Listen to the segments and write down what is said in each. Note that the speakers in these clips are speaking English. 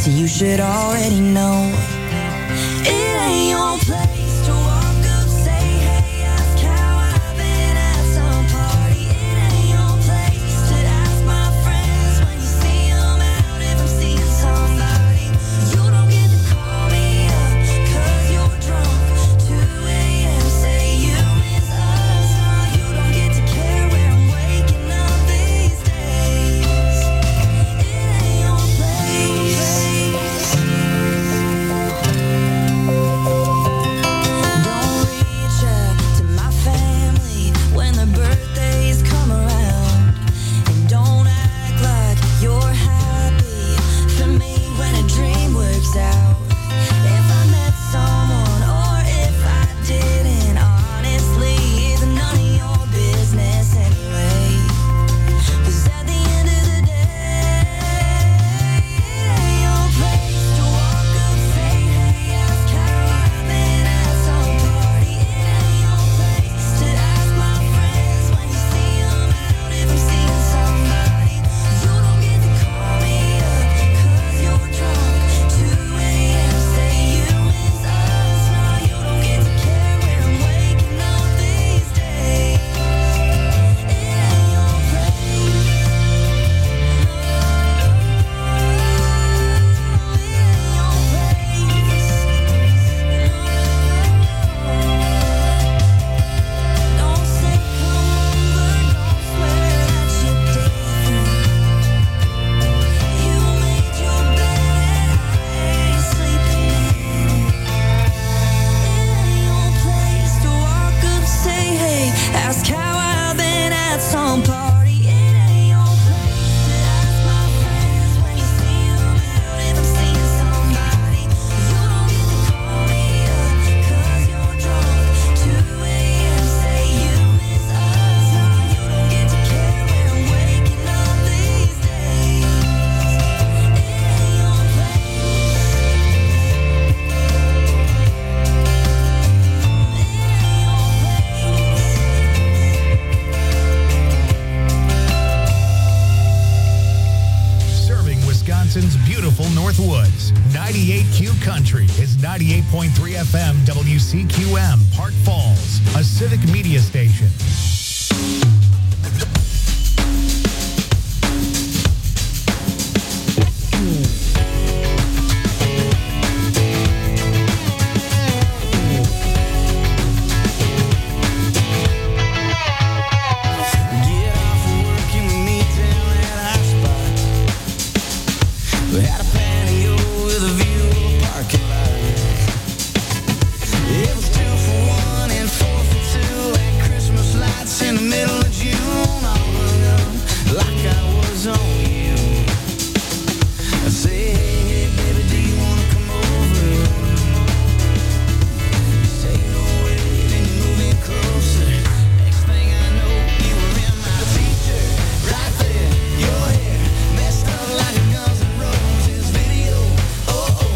so you should already know. It ain't your place to walk up, say, hey, ask how I've been at some party. It ain't your place to ask my friends when you see them out if I'm seeing somebody. You don't get to call me up, cause you're drunk, 2 a.m., say you miss us. No, you don't get to care where I'm waking up these days. It ain't your place. Don't reach out to my family when their birthdays come around. And don't act like you're happy for me when a dream works out. If I met someone or if I didn't, honestly, it's none of your business anyway. 'Cause at the end of the day, it ain't your place to walk up, say, hey, ask how I've been at some party. It ain't your place to ask my friends when you see them out if I'm seeing somebody. You don't get to call me up, cause you're drunk, 2 a.m., say you miss us. No, you don't get to care where I'm waking up these days. It ain't your place. Don't say come over, don't swear that you didn't. You made your bed and I ain't sleeping in. It ain't your place to walk up, say hey, ask how I've been at some party. It ain't your place to ask my friends when you see them out if I'm seeing somebody. You don't get to call me up, cause you're drunk, 2 a.m., say you miss us. No, you don't get to care where I'm waking up these days. It ain't your place. Serving Wisconsin's beautiful Northwoods. 98Q Country is 98.3 FM WCQM, Park Falls, a civic media station. Get off from work and we meet down at our spot. We had a patio with a view of a parking lot. It was 2 for 1 and 4 for 2 and Christmas lights in the middle of June. All hung up like I was on you. I say, hey, baby, do you wanna come over? You say no way, then you move in closer. Next thing I know, you were in my t-shirt, right there. Your hair messed up like a Guns N' Roses video. Oh, oh,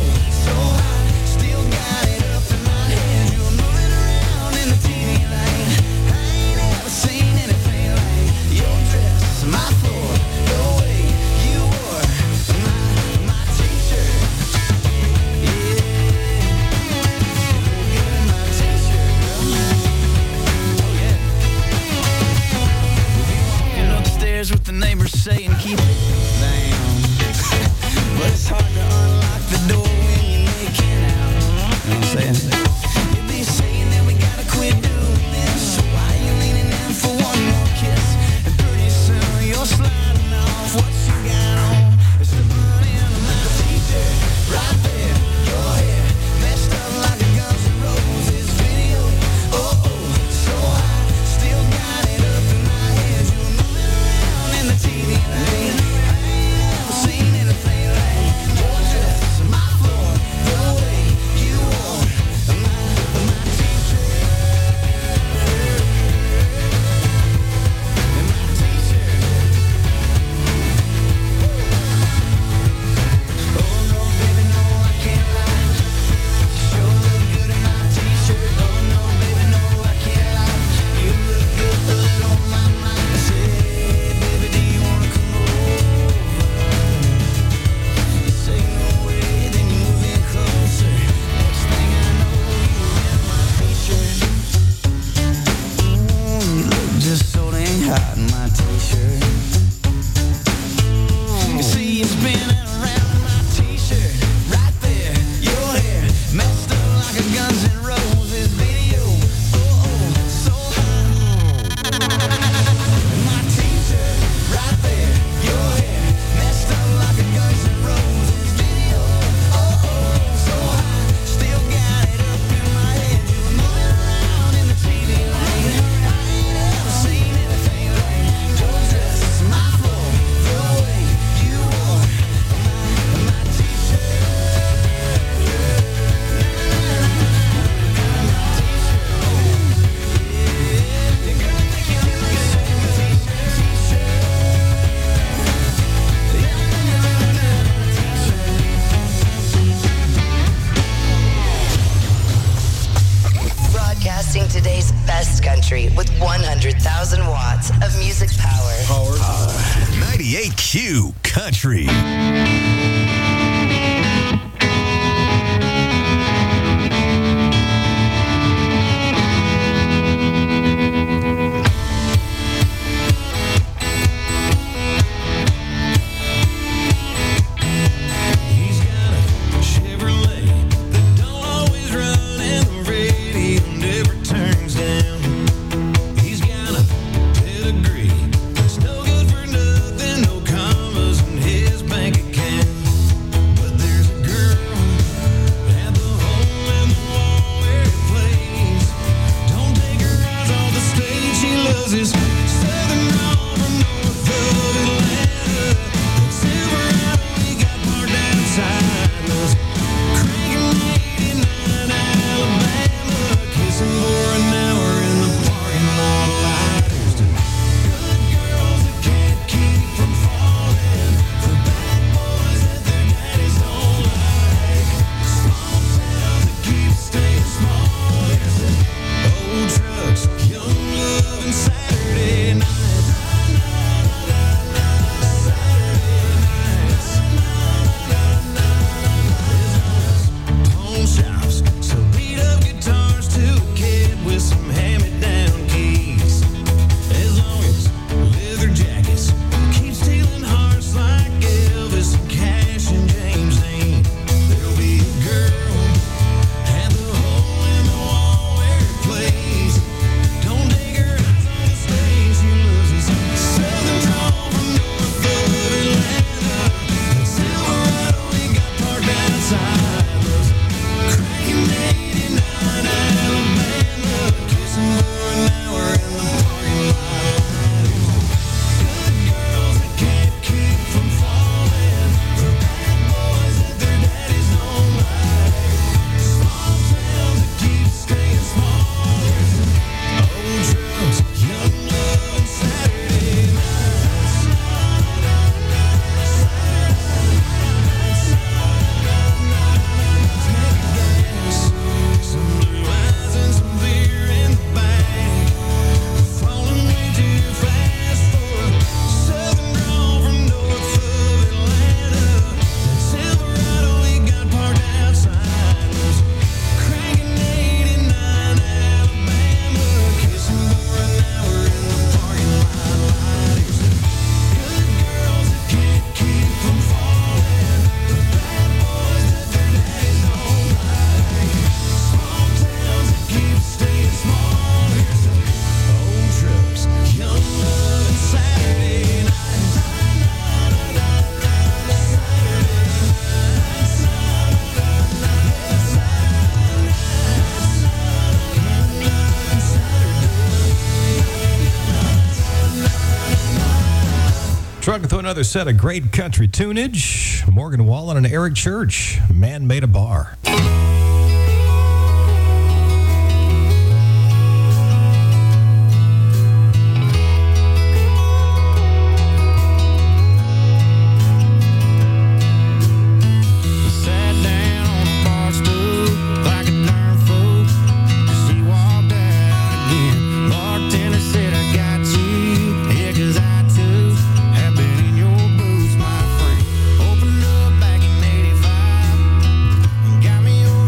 country with 100,000 watts of music power. 98Q Country. Trucking through another set of great country tunage. Morgan Wallen and Eric Church, Man Made a Bar. Got me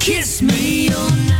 kiss me all night.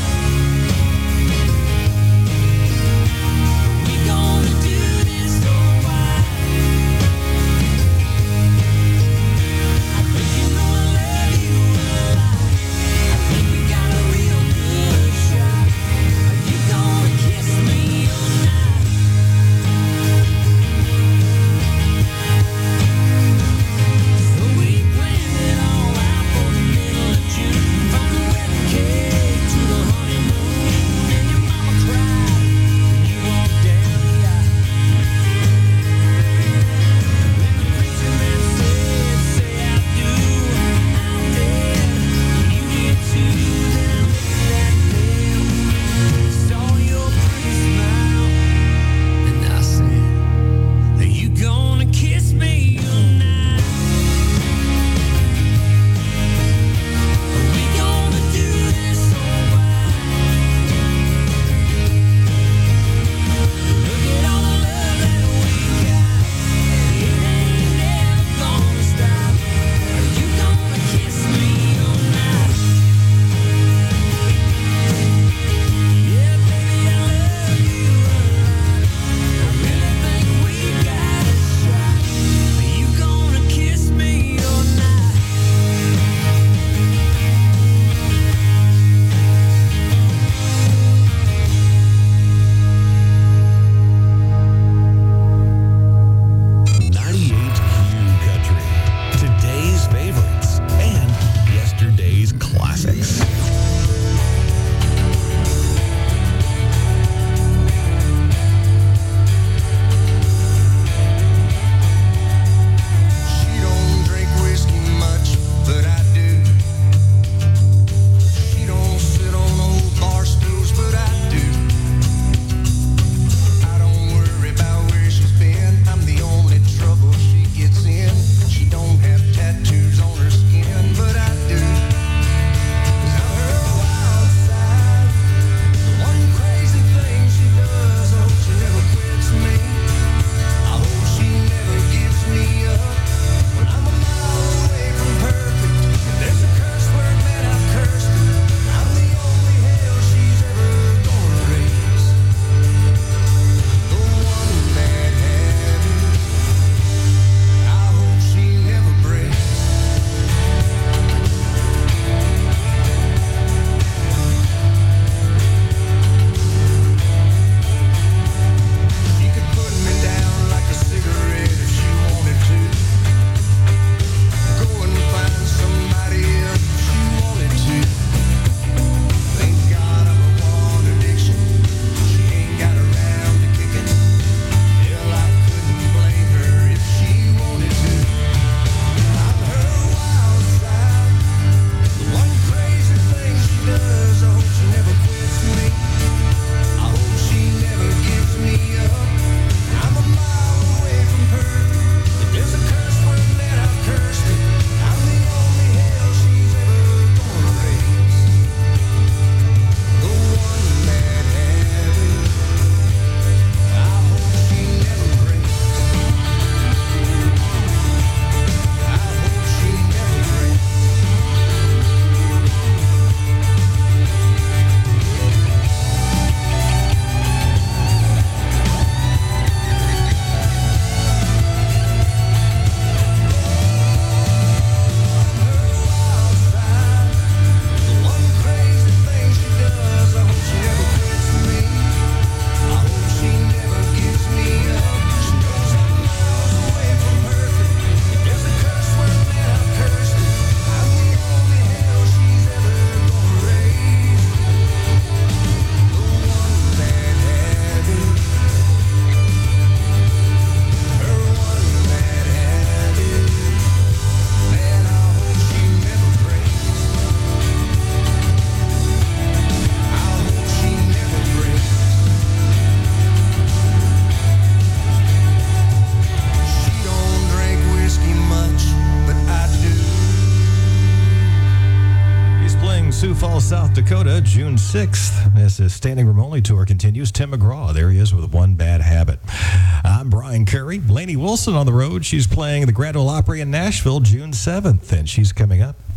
Sioux Falls, South Dakota, June 6th. As the Standing Room Only tour continues, Tim McGraw, there he is with One Bad Habit. I'm Brian Curry. Lainey Wilson on the road. She's playing the Grand Ole Opry in Nashville, June 7th, and she's coming up.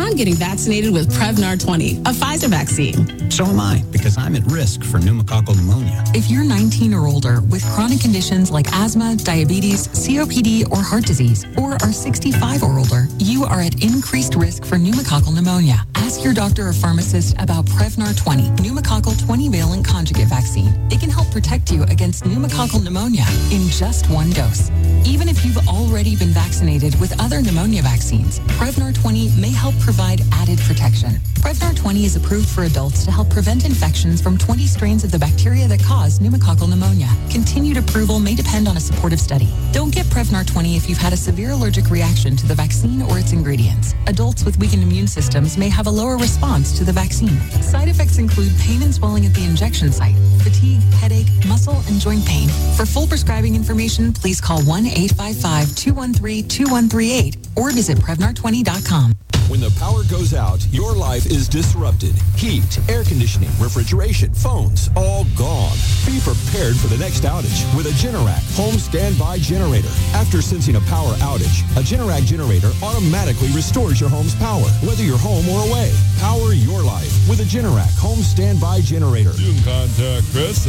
I'm getting vaccinated with Prevnar 20, a Pfizer vaccine. So am I, because I'm at risk for pneumococcal pneumonia. If you're 19 or older with chronic conditions like asthma, diabetes, COPD, or heart disease, or are 65 or older, you are at increased risk for pneumococcal pneumonia. Ask your doctor or pharmacist about Prevnar 20, pneumococcal 20-valent conjugate vaccine. It can help protect you against pneumococcal pneumonia in just one dose. Even if you've already been vaccinated with other pneumonia vaccines, Prevnar 20 may help provide added protection. Prevnar 20 is approved for adults to help prevent infections from 20 strains of the bacteria that cause pneumococcal pneumonia. Continued approval may depend on a supportive study. Don't get Prevnar 20 if you've had a severe allergic reaction to the vaccine or its ingredients. Adults with weakened immune systems may have a lower response to the vaccine. Side effects include pain and swelling at the injection site, fatigue, headache, muscle, and joint pain. For full prescribing information, please call 1-855-213-2138 or visit Prevnar20.com. When the power goes out, your life is disrupted. Heat, air conditioning, refrigeration, phones, all gone. Be prepared for the next outage with a Generac home standby generator. After sensing a power outage, a Generac generator automatically restores your home's power, whether you're home or away. Power your life with a Generac home standby generator. You can contact Chris at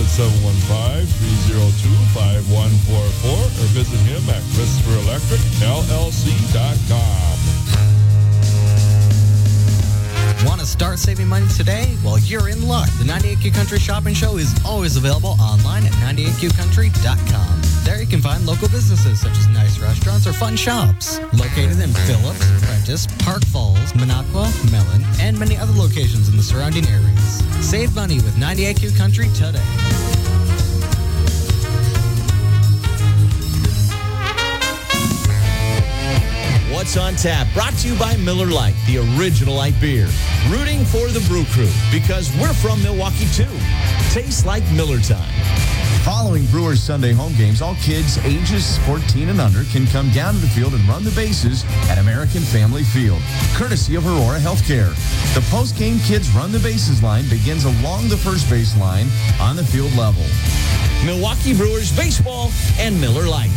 715-302-5144 or visit him at ChristopherElectricLLC.com. Want to start saving money today? Well, you're in luck. The 98Q Country Shopping Show is always available online at 98QCountry.com. There you can find local businesses such as nice restaurants or fun shops. Located in Phillips, Prentice, Park Falls, Minocqua, Mellon, and many other locations in the surrounding areas. Save money with 98Q Country today. What's on Tap, brought to you by Miller Lite, the original light beer. Rooting for the Brew Crew, because we're from Milwaukee too. Tastes like Miller time. Following Brewers Sunday home games, all kids ages 14 and under can come down to the field and run the bases at American Family Field, courtesy of Aurora Healthcare. The post-game Kids Run the Bases line begins along the first base line on the field level. Milwaukee Brewers baseball and Miller Lite.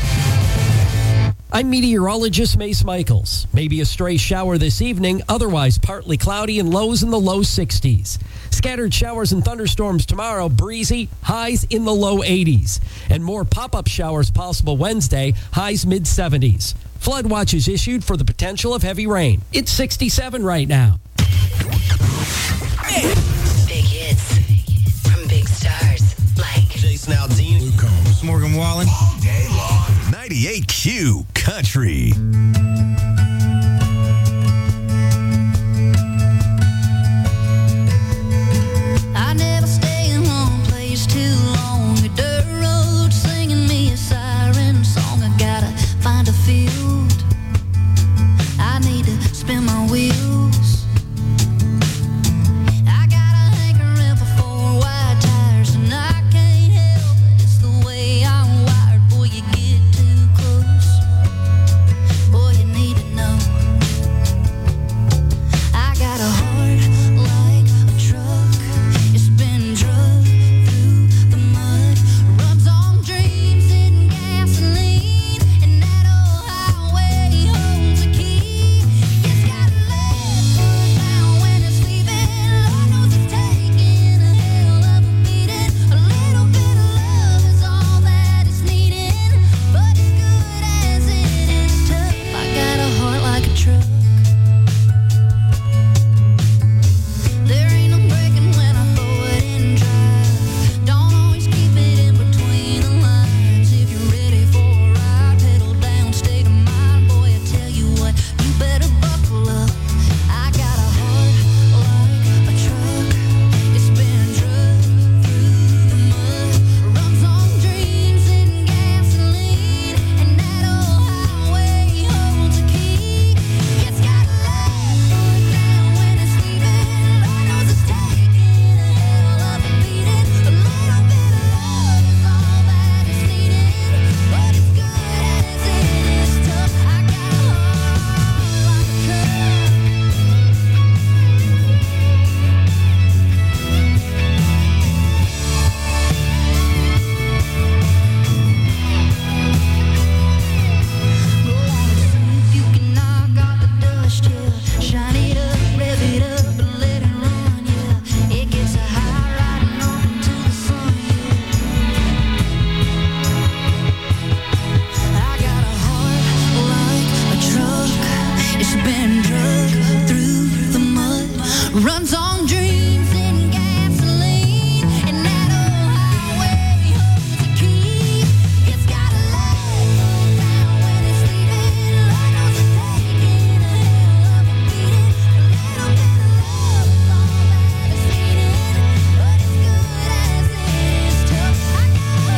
I'm meteorologist Mace Michaels. Maybe a stray shower this evening, otherwise partly cloudy and lows in the low 60s. Scattered showers and thunderstorms tomorrow, breezy, highs in the low 80s. And more pop-up showers possible Wednesday, highs mid-70s. Flood watch is issued for the potential of heavy rain. It's 67 right now. Big hits from big stars like Jason Aldean, Luke Combs, Morgan Wallen. All day long. 98Q Country. I never stay in one place too long. A dirt road singing me a siren song. I gotta find a field. I need to spin my wheels. I got a hankering for 4 wide tires, and I can't help it. It's the way I'm wired. Boy, you get too close. Boy, you need to runs on dreams and gasoline, and that old highway hopes to keep. It's got a light down when it's leaving. Lord knows it's taking a hell of a beating. A little bit of love is all that it's needing, but as good as it is tough, I know.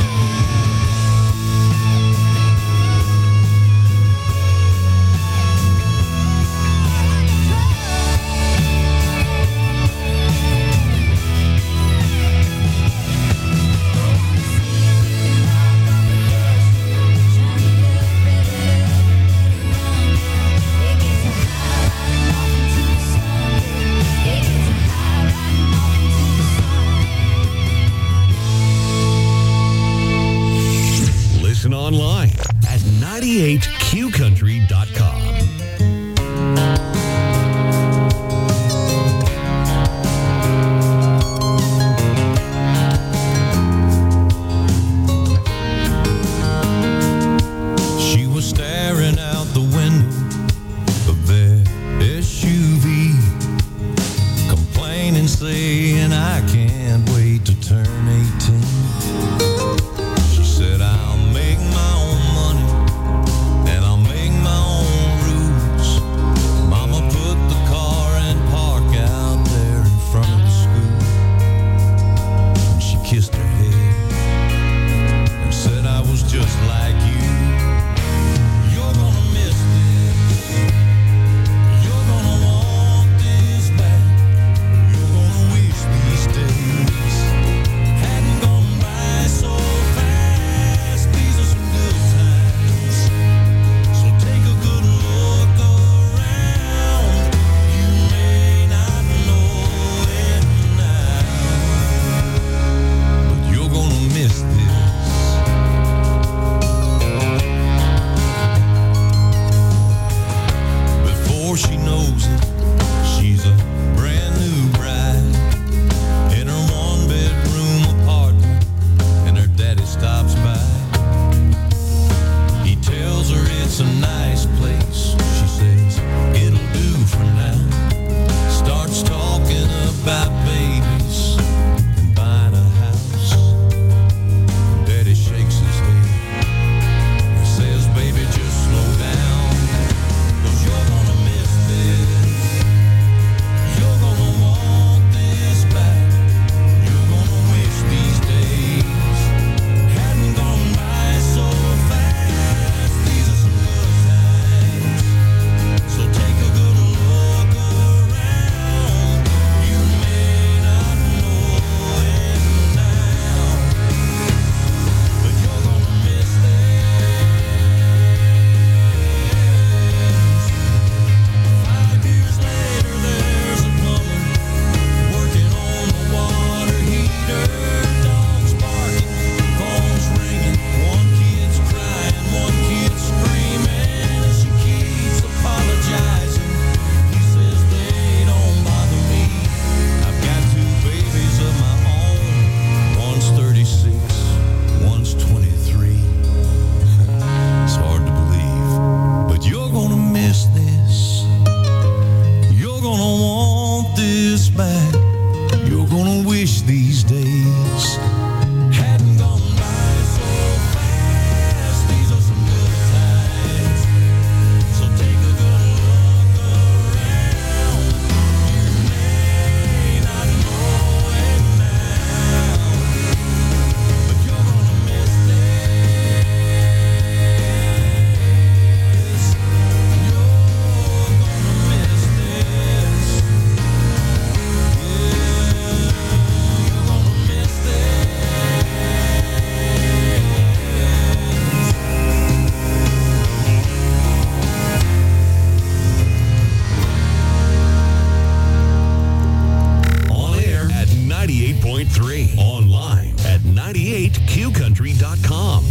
Listen online at 98qcountry.com. She was staring out the window of that SUV, complaining, saying, I can't wait to turn 18. She said, I'll make my own money and I'll make my own rules. Mama put the car and park out there in front of the school. And she kissed her head and said, I was just like you. You're gonna miss this. You're gonna want this back. You're gonna wish these days hadn't gone by so fast. These are some good times, so take a good look around. You may not know it now, but you're gonna miss this. Before she knows it, she's a brand new bride in her one-bedroom apartment, and her daddy stops by. He tells her it's a nice place. She says it'll do for now. Starts talking about babies and buying a house. Daddy shakes his head and says, baby, just slow down, 'cause you're gonna miss this. You're gonna want this back. You're gonna wish these days hadn't gone by so fast. These are some good times, so take a good look around. You may not know it now, but you're gonna miss this. 5 years later, there's a plumber working on the water heater. Dogs barking, phones ringing. One kid's crying, one kid's screaming. And she keeps apologizing. He says they don't bother me. I've got 2 babies of my own. One's 36, one's 23. It's hard to believe, but you're gonna miss this. You're gonna want this back. You're gonna wish these days hadn't gone by so fast. These are some good times, so take a good look around. You may not know it now, but you're gonna miss this. You're gonna miss this. You're gonna miss this. On air at 98.3. Online at 98qcountry.com.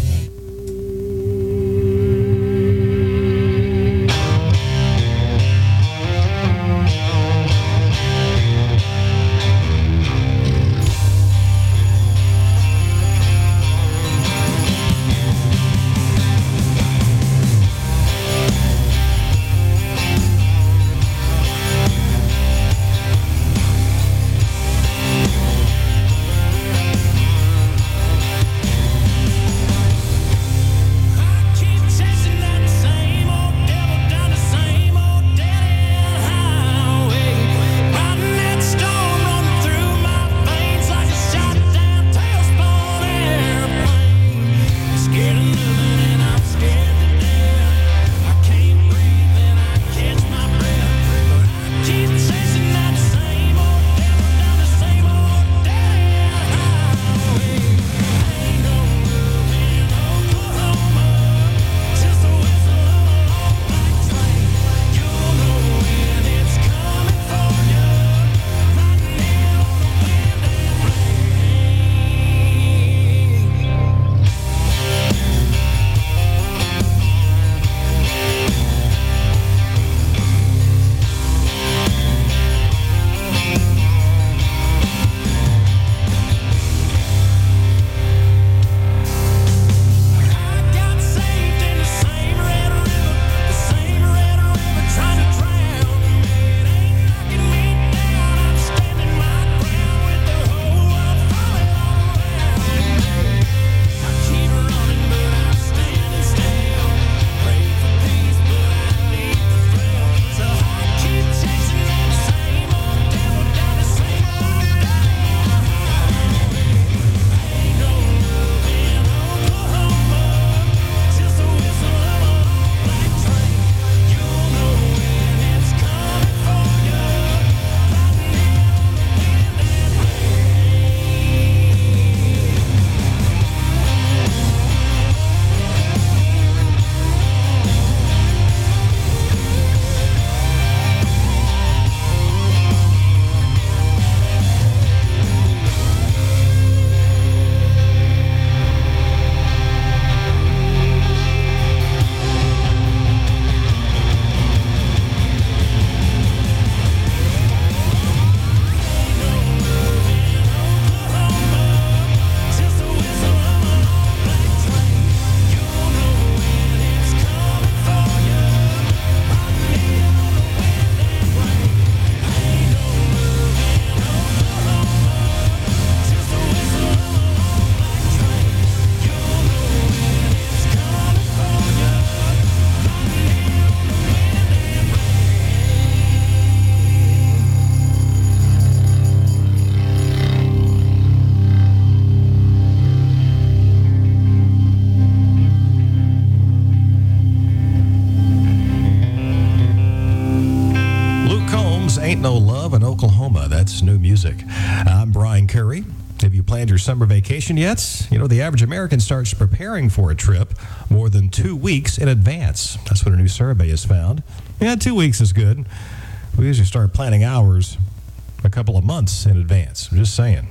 Oklahoma. That's new music. I'm Brian Curry. Have you planned your summer vacation yet? You know, the average American starts preparing for a trip more than 2 weeks in advance. That's what a new survey has found. Yeah, 2 weeks is good. We usually start planning ours a couple of months in advance. I'm just saying.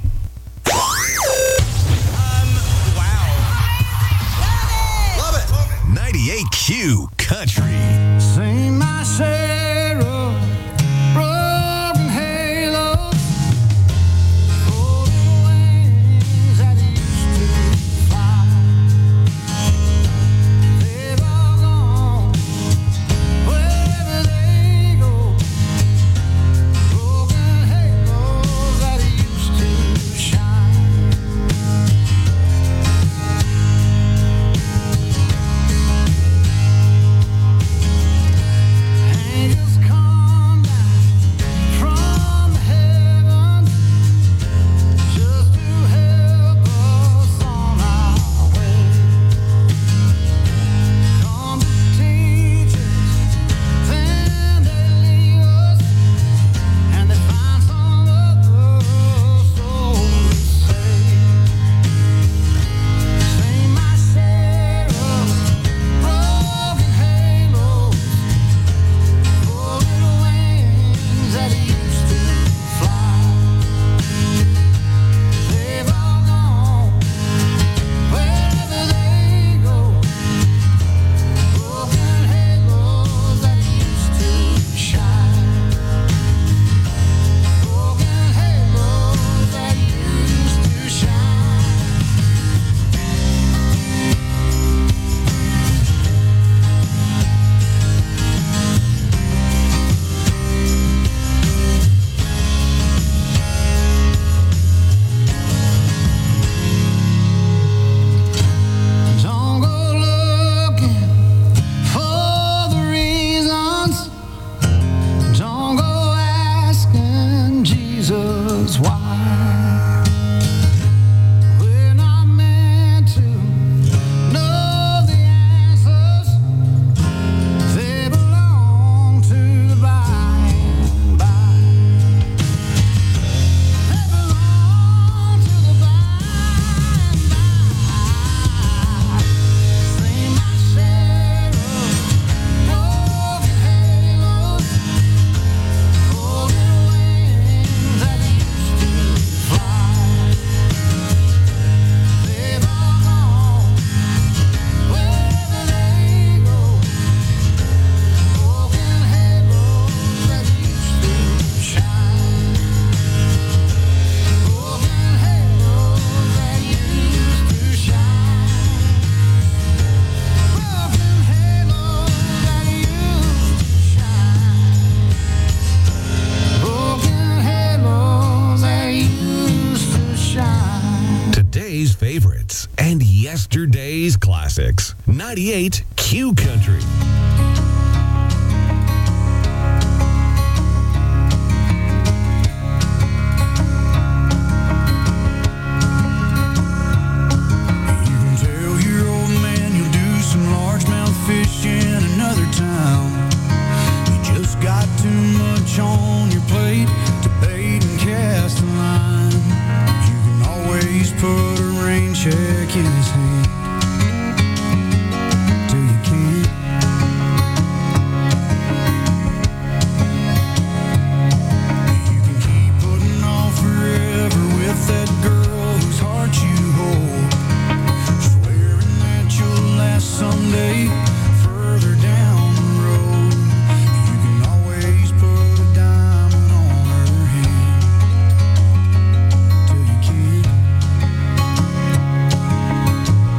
Love it. 98Q Country. Sing my share of broken halos, golden wings that used to fly. They've all gone wherever they go. Broken halos that used to shine. Angels come down from heaven just to help us on our way. Come to teach us, then they leave us, and they find some other soul to save. Sing my share of broken halos, golden wings that used to fly. They've all gone wherever they go. Broken halos that used to shine. Broken halos that used to shine. Don't go looking for the reasons. Don't go asking Jesus why. We're not meant to know the answers. They belong to the by and by. They belong to the by and by. Sing my share of broken halos, golden wings that used to fly. They've all gone wherever they go. Broken halos that used to shine. Broken halos that used to shine. Broken halos that used to shine. Broken halos that used to shine. Today's favorites and yesterday's classics. 98Q Country. You can tell your old man you'll do some largemouth fish in another town. You just got too much on your plate to bait and cast a line. You can always put a rain check in his hand till you can't. You can keep putting off forever with that girl whose heart you hold, swearing that you'll last someday further down the road. You can always put a diamond on her hand till you can't.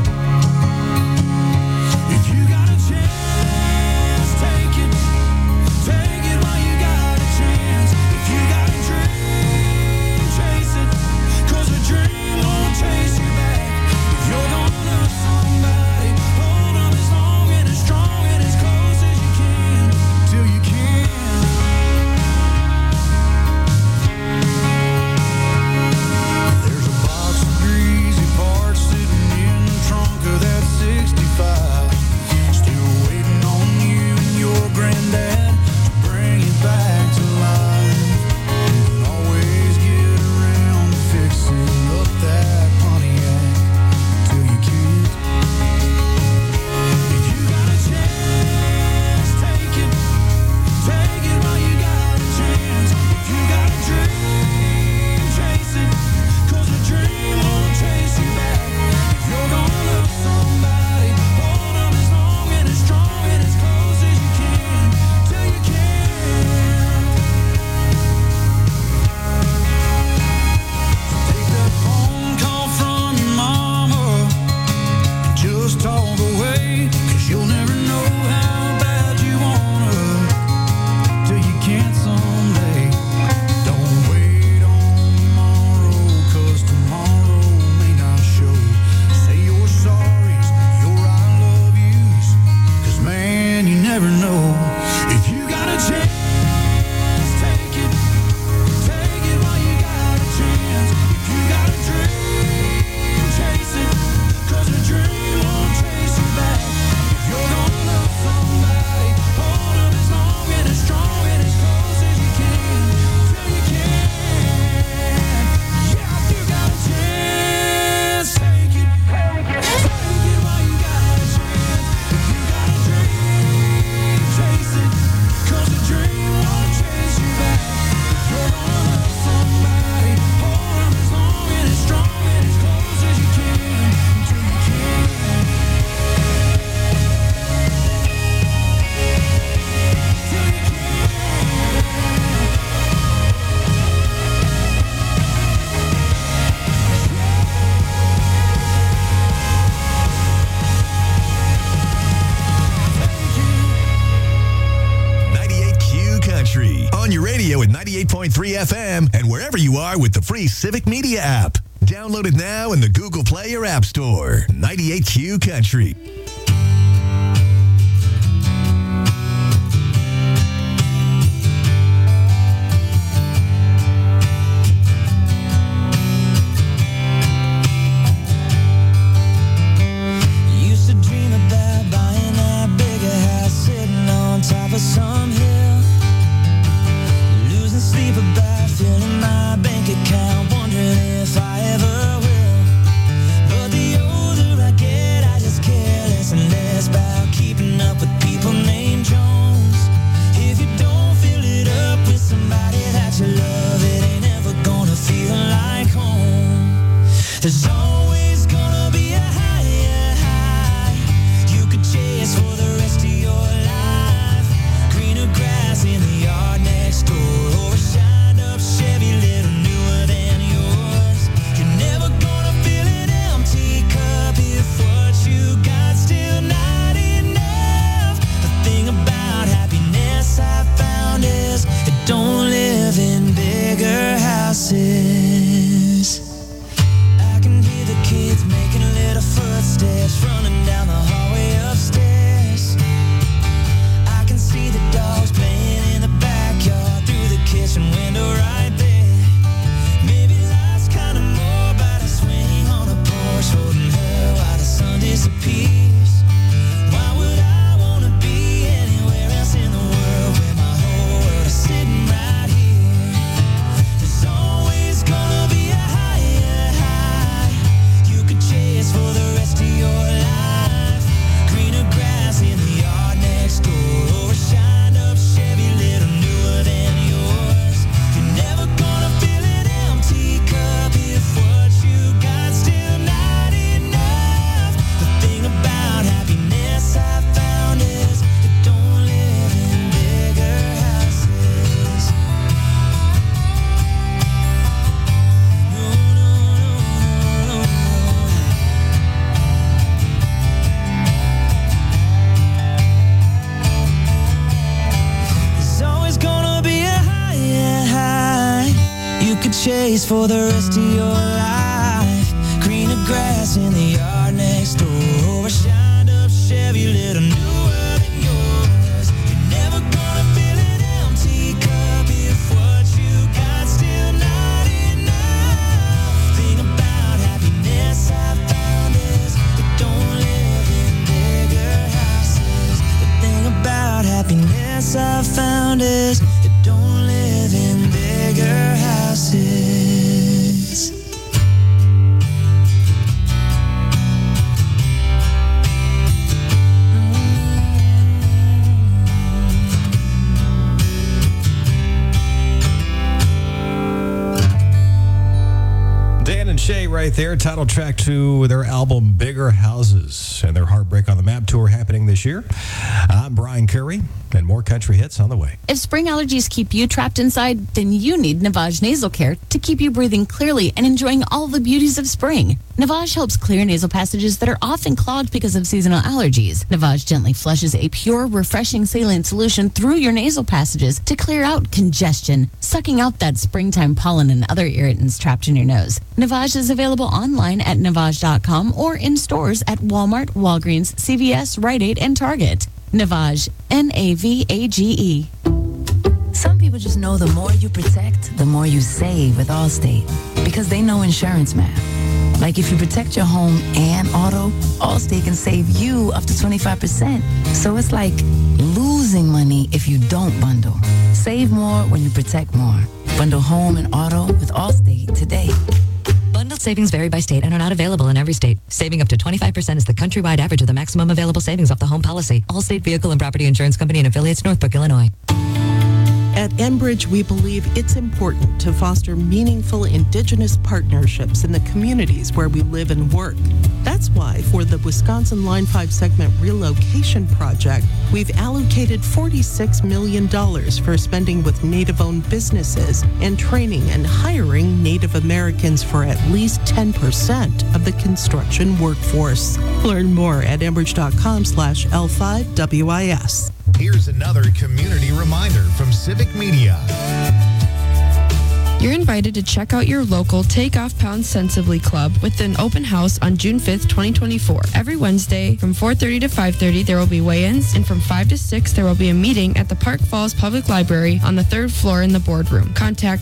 FM and wherever you are with the free Civic Media app. Download it now in the Google Play or App Store. 98Q Country. Used to dream about buying that bigger house, sitting on top of some hill, losing sleep about filling my bank account, wondering if I ever will. But the older I get, I just care less and less about keeping up with people named Jones. If you don't fill it up with somebody that you love, it ain't ever gonna feel like home. There's always gonna be a higher high you could chase for the rest of your life. Greener grass in the yard next door, or a shined up Chevy little newer than yours. You're never gonna fill an empty cup if what you got still not enough. The thing about happiness I found is it don't live in bigger houses. I can hear the kids making little footsteps running down the hallway upstairs. I can see the dogs playing in the backyard through the kitchen window right there. Maybe life's kind of more about a swing on a porch holding her while the sun disappears. Why would I want to be anywhere else in the world when my whole world is sitting right here? There's always gonna be a higher high you could chase for the rest of your life. Greener grass in the yard next door, or a shined up Chevy little newer than yours. You're never gonna fill an empty cup if what you got still not enough. The thing about happiness I found is it don't live in bigger houses. No, no, no, no, no. There's always gonna be a higher high you could chase for the rest of your life. Greener grass in the yard next door, or a shined up Chevy little newer than yours. You're never gonna fill an empty cup if what you got still not enough. Thing about happiness I found is it don't live in bigger houses. The thing about happiness I found is it don't live in bigger houses. Dan and Shay right there, title track to their album Bigger Houses and their Heartbreak on the Map tour happening this year. I'm Brian Curry, and more country hits on the way. If spring allergies keep you trapped inside, then you need Navage Nasal Care to keep you breathing clearly and enjoying all the beauties of spring. Navage helps clear nasal passages that are often clogged because of seasonal allergies. Navage gently flushes a pure, refreshing saline solution through your nasal passages to clear out congestion, sucking out that springtime pollen and other irritants trapped in your nose. Navage is available online at Navage.com or in stores at Walmart, Walgreens, CVS, Rite Aid, and Target. Navage, Navage. Some people just know the more you protect, the more you save with Allstate, because they know insurance math. Like if you protect your home and auto, Allstate can save you up to 25%. So it's like losing money if you don't bundle. Save more when you protect more. Bundle home and auto with Allstate today. Bundled savings vary by state and are not available in every state. Saving up to 25% is the countrywide average of the maximum available savings off the home policy. Allstate Vehicle and Property Insurance Company and affiliates, Northbrook, Illinois. At Enbridge, we believe it's important to foster meaningful Indigenous partnerships in the communities where we live and work. That's why, for the Wisconsin Line 5 segment relocation project, we've allocated $46 million for spending with Native-owned businesses and training and hiring Native Americans for at least 10% of the construction workforce. Learn more at enbridge.com/L5WIS. Here's another community reminder from Civic Media. You're invited to check out your local Take Off Pounds Sensibly Club with an open house on June 5th, 2024. Every Wednesday from 4:30 to 5:30 there will be weigh-ins, and from 5 to 6 there will be a meeting at the Park Falls Public Library on the 3rd floor in the boardroom. Contact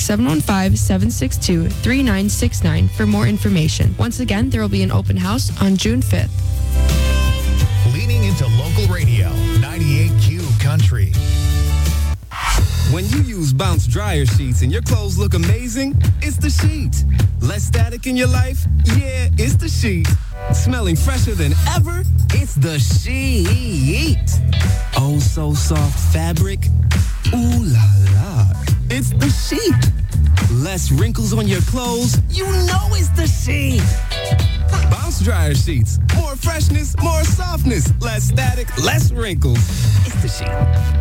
715-762-3969 for more information. Once again, there will be an open house on June 5th. Leaning into local radio, 98Q Country. When you use Bounce dryer sheets and your clothes look amazing, it's the sheet. Less static in your life? Yeah, it's the sheet. Smelling fresher than ever? It's the sheet. Oh, so soft fabric? Ooh la la. It's the sheet. Less wrinkles on your clothes? You know it's the sheet. Bounce dryer sheets. More freshness, more softness. Less static, less wrinkles. It's the sheet.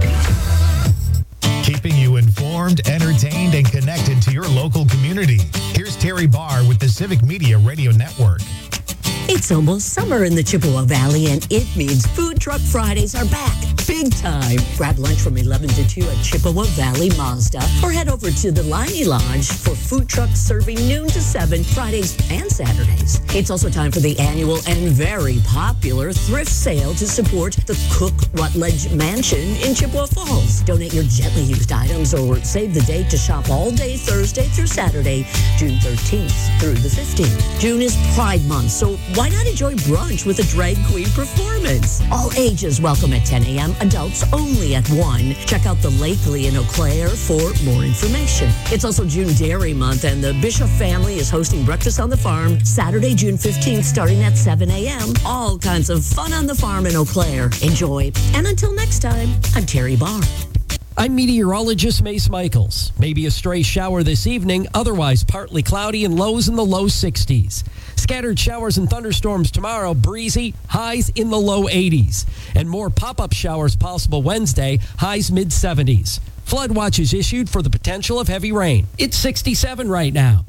Keeping you informed, entertained, and connected to your local community. Here's Terry Barr with the Civic Media Radio Network. It's almost summer in the Chippewa Valley, and it means Food Truck Fridays are back. Big time. Grab lunch from 11 to 2 at Chippewa Valley Mazda, or head over to the Liney Lodge for food trucks serving noon to 7 Fridays and Saturdays. It's also time for the annual and very popular thrift sale to support the Cook Rutledge Mansion in Chippewa Falls. Donate your gently used items or save the date to shop all day Thursday through Saturday, June 13th through the 15th. June is Pride Month, so why not enjoy brunch with a drag queen performance? All ages welcome at 10 a.m., adults only at 1. Check out the Lakely in Eau Claire for more information. It's also June Dairy Month, and the Bishop family is hosting Breakfast on the Farm Saturday, June 15th, starting at 7 a.m. All kinds of fun on the farm in Eau Claire. Enjoy. And until next time, I'm Terry Barr. I'm meteorologist Mace Michaels. Maybe a stray shower this evening, otherwise partly cloudy and lows in the low 60s. Scattered showers and thunderstorms tomorrow, breezy, highs in the low 80s. And more pop-up showers possible Wednesday, highs mid-70s. Flood watch is issued for the potential of heavy rain. It's 67 right now.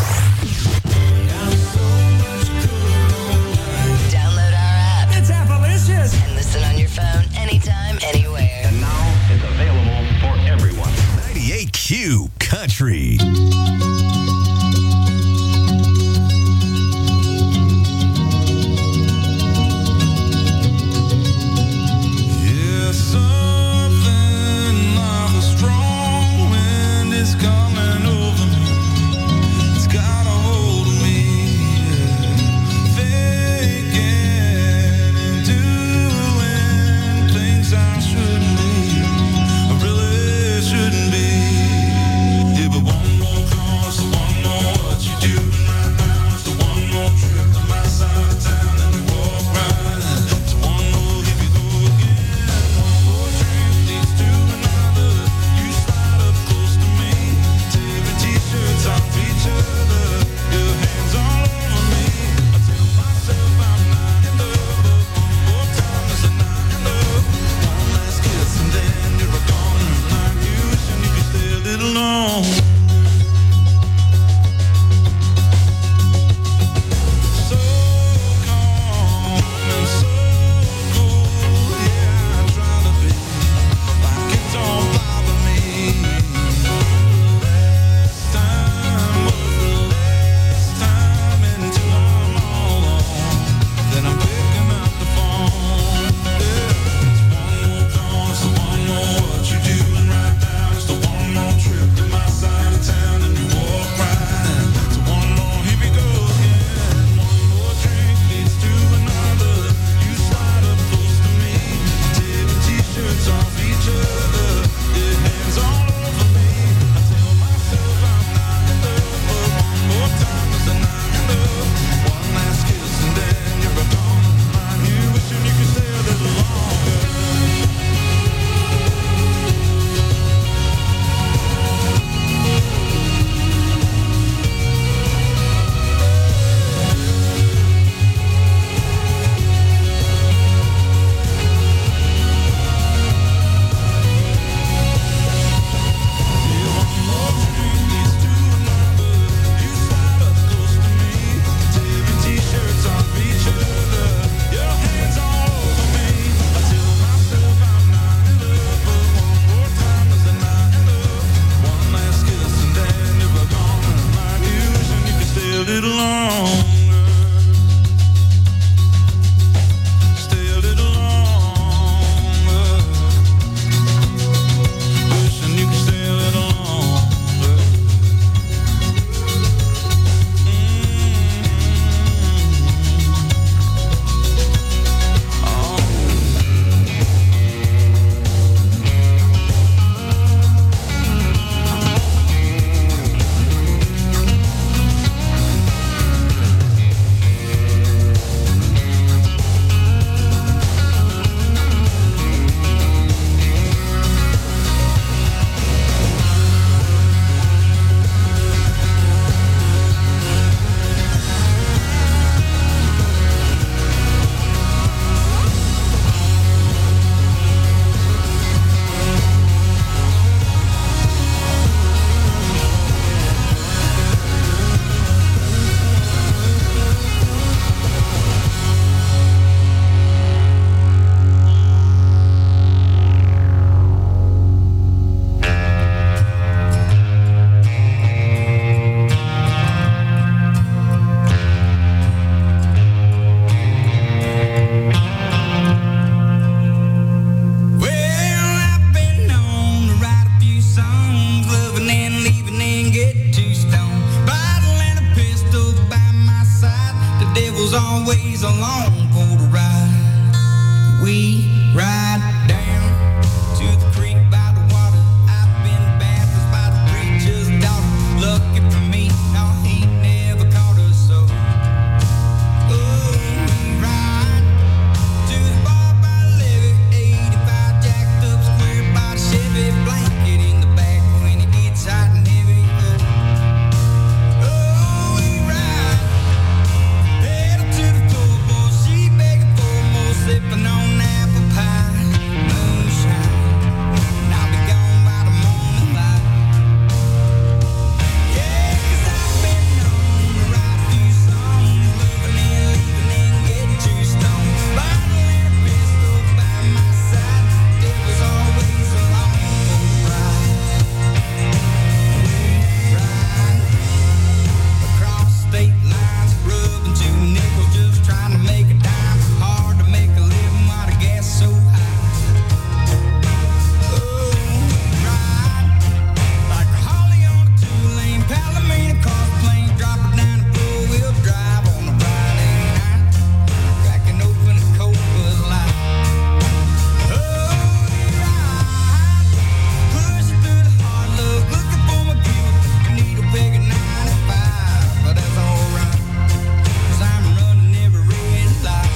Download our app. It's Appalicious. And listen on your phone anytime, anywhere. And now it's available for everyone. 98Q Country. Shouldn't be. Yeah, but one more cross was always along for the ride. We ride down to the creek by the water. I've been baptized by the preacher's daughter. Lucky for me, no, he never caught us so. Oh, we ride to the bar by the levee, 85 jacked up square by the Chevy, blanket in the back when it gets hot and heavy. Oh, we ride pedal to the floor, boy, she begging for more, sipping on apple pie, moonshine, and I'll be gone by the morning light. Yeah, 'cause I've been known to write a few songs, loving and leaving and getting too stoned, bottle and a pistol by my side, devil's always along for the ride. We ride across state lines, rubbing two nickels, just trying to make a dime. Hard to make a living while the gas so high. Oh, we ride like a Holly on a two-lane Palomino car plane, drop her down the four-wheel drive on a Friday night, cracking open a cold Bud Light. Oh, we ride, pushing through the hard love, looking for my Buick, needle peg at 95, but that's alright, 'cause I'm running every red light.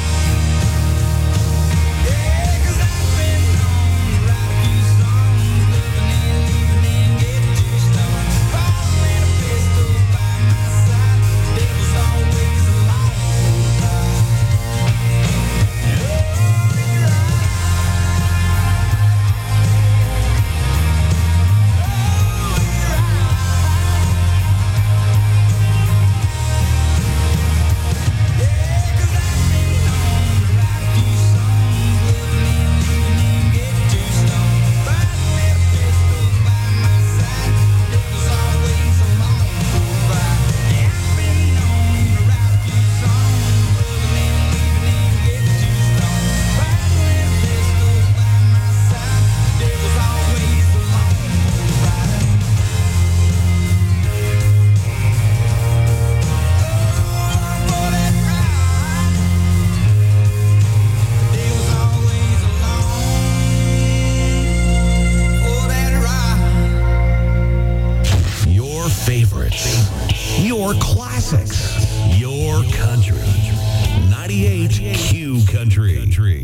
Yeah, 'cause I've been known to write a few songs, loving and leaving and getting too stoned, bottle and a pistol by my side, devil's always along for the ride. Your favorites, your classics, your country. 98 Q Country.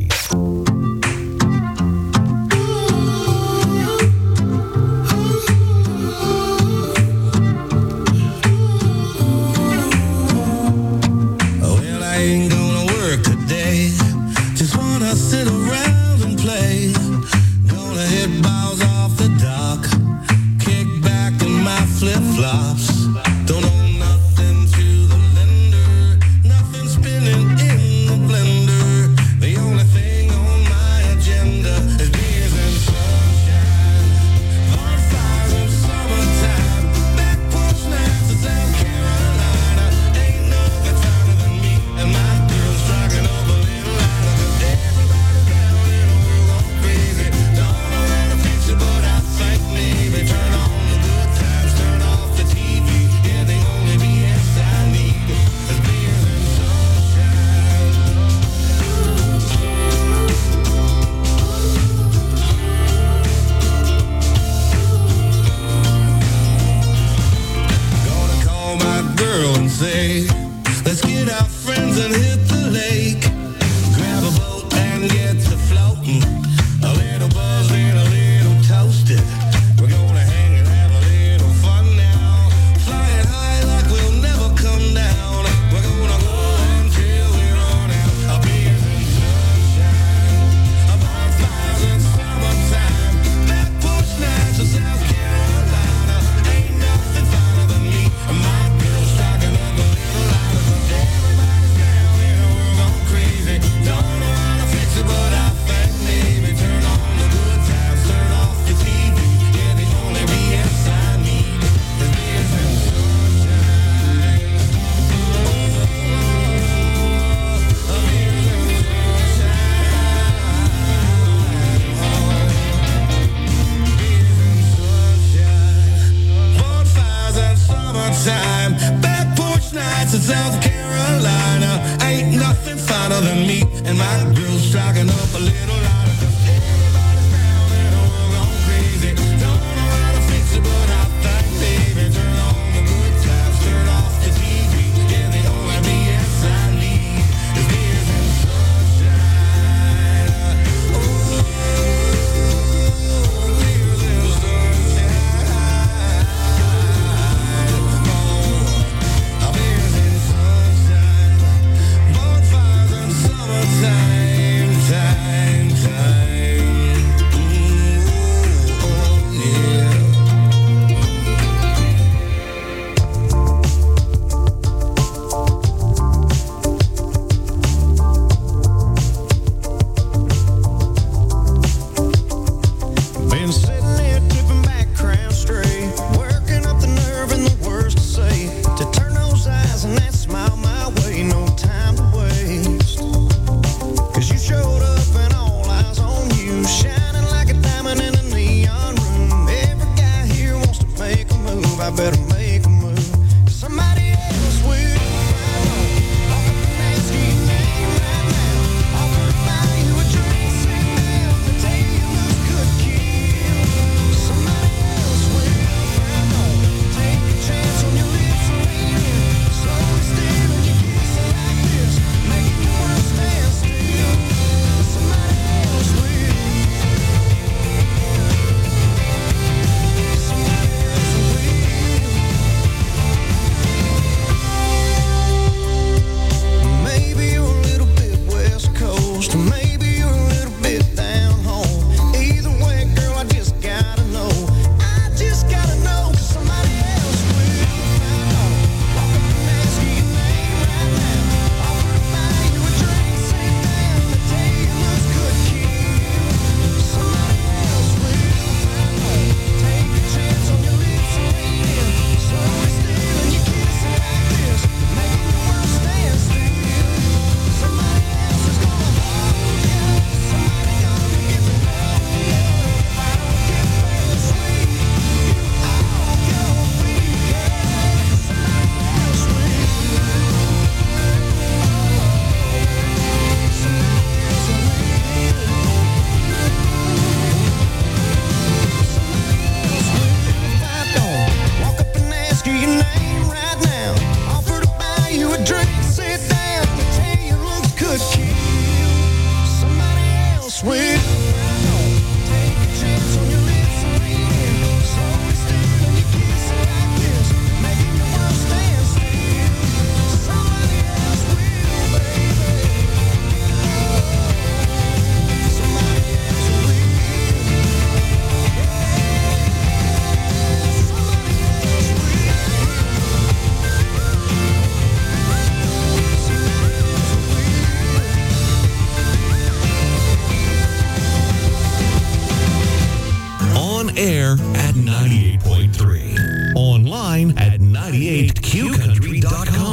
Well, I ain't gonna work today. Just wanna sit around and play. Gonna hit balls off the dock. Kick back in my flip-flops. Don't owe nothing to the lender. Nothing spinning in the blender. The only thing on my agenda is beers and sunshine. Bonfires in summertime. Back porch nights in South Carolina. Ain't nothing finer than me and my girl striking up a little louder. 'Cause everybody's down in the world going crazy. Don't know how to fix it, but I think maybe turn on the good times, turn off the TV. Yeah, the only BS I need is beers and sunshine. Gonna call my girl and say, let's get our friends and hit the lake. Grab a boat and get to floating. A little buzzed and a little toasted. We're gonna hang and have a little fun now. Flying high like we'll never come down. We're gonna go until we run out of beers and sunshine. A bonfires in summertime. Back porch nights in South Carolina. Ain't nothing finer than me and my girl striking up a little louder. 'Cause everybody's down in the world going crazy. Don't know how to fix it, but I think maybe turn on the good times, turn off the TV. Yeah, the only BS I need is beers and sunshine. Bonfires in summertime, back porch nights in South Carolina. Ain't ain't nothing finer than me and my girls stocking up a little louder. 'Cause everybody's drowning and we're gone crazy. Don't know how to fix it, but I think, baby, turn on the good times, turn off the TV. Yeah, the only BS I need is beers and sunshine. Oh, beers and sunshine. Oh, beers and sunshine. Bonfires and summertime, time. Ooh, oh, yeah. Been sitting here tripping back, crown straight, working up the nerve and the words to say, to turn those eyes and that smile my way, no time to waste. 'Cause you showed up and all eyes on you, shining like a diamond in a neon room. Every guy here wants to make a move, I better make a move. 'Cause somebody else will. I'll come and ask you your name right now. Offer to buy you a drink, sit down, the day you look good, kid. Somebody else will. Take a chance on your lips and lean in. Slowly stealing your kisses like this, making your world stand still. Somebody else will. Somebody else will. Maybe you're a little bit West Coast, or maybe you're a little bit down home. Either way, girl, I just gotta know. I just gotta know, 'cause somebody else will. Walk up and ask you your name right now. Offer to buy you a drink, sit down, the day you look good, kid. Somebody else will. Take a chance on your lips and lean in. Slowly stealing your kisses like this, making your world stand still. Somebody else is gonna hold you. Somebody gonna get to know you. If I don't get real sweet, you all gonna be. Somebody else will. If I don't walk up and ask you your name right now, offer to buy you a drink, sit down, the day you look good, kid. Somebody else will. Take a chance on your lips and lean in. Slowly stealing your kisses like this, making your world stand still. Somebody else will, baby. Somebody else will. On air at 98.3. Online at 98qcountry.com.